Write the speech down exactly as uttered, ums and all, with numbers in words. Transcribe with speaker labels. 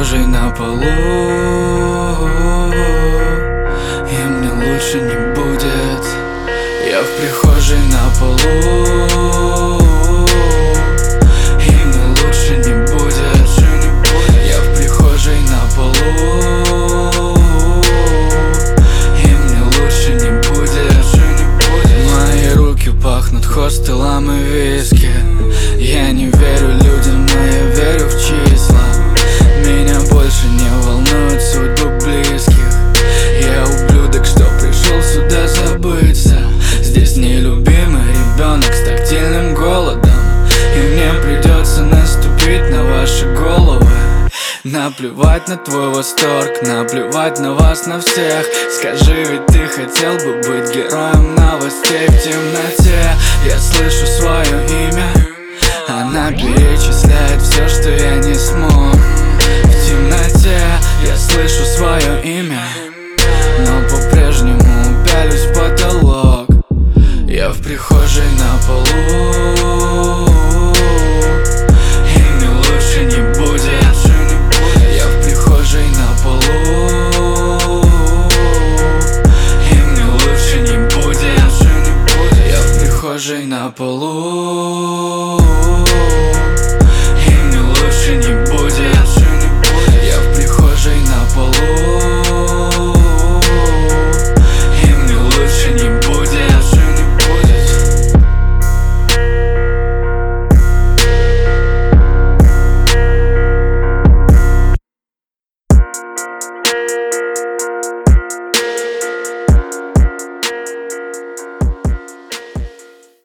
Speaker 1: прихожей на полу, и мне лучше не будет. Я в прихожей на полу, и мне лучше не будет. Я в прихожей на полу, и мне лучше не будет. Мои руки пахнут хостелом и виски. Я не верю людям, но я верю в числа. Меня больше не волнует судьбы близких. Я ублюдок, что пришел сюда забыться. Здесь нелюбимый ребенок с тактильным голодом, и мне придется наступить на ваши головы. Наплевать на твой восторг, наплевать на вас, на всех. Скажи, ведь ты хотел бы быть героем новостей. В темноте я слышу свое имя, она перечисляет все, что я не смог. В темноте я слышу свое имя, но по-прежнему пялюсь в потолок. Я в прихожей на полу, и мне лучше не будет. Я в прихожей на полу, и мне лучше не будет. Я в прихожей на полу.